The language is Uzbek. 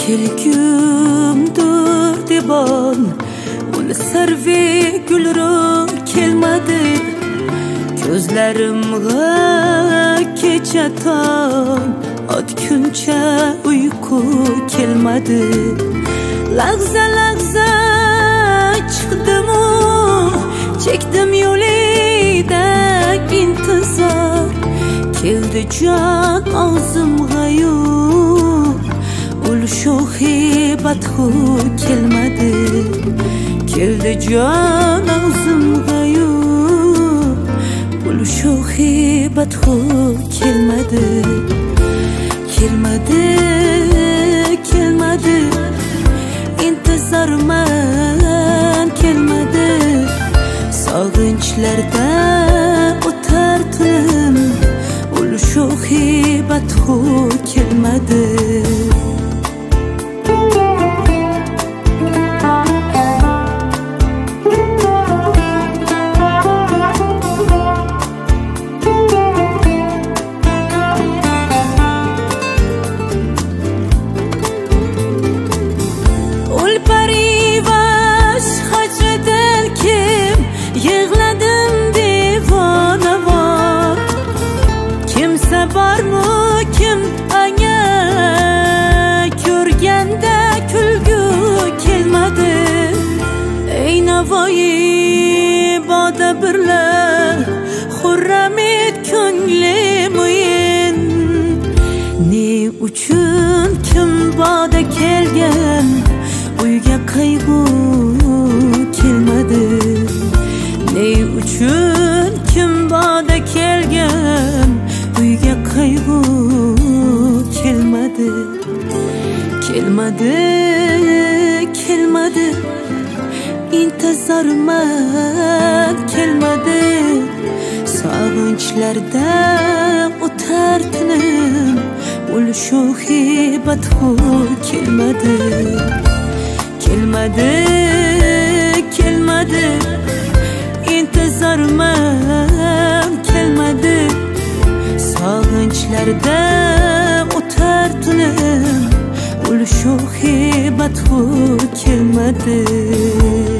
kelgumdur debon ul sarvi gulru kelmadi ko'zlarimga kecha tong otguncha uyqu kelmadi lahza lahza chiqdimu chekdim yo'lida intizor keldi jon og'zimga yo'q ul sho'xi badxu kelmadi keldi jon og'zimga yo'q ul sho'xi badxu kelmadi kelmadi kelmadi intizorman kelmadi sog'inchlarda o'tar tunim ul sho'xi badxu kelmadi bormi kim anga ko'rganda kulgu kelmadi ey navoiy boda birla xurram et ko'nglim o'yin ne uchun kim boda kelgan uyga qayg'u kelmadi ne uchun kim boda kelgan uyga qayg'u kelmadi kelmadi kelmadi intizorman kelmadi sog'inchlarda o'tar tunim ul sho'xi badxu kelmadi kelmadi kelmadi intizorman kelmadi sog'inchlarda o'tar tunim ul sho'xi badxu kelmadi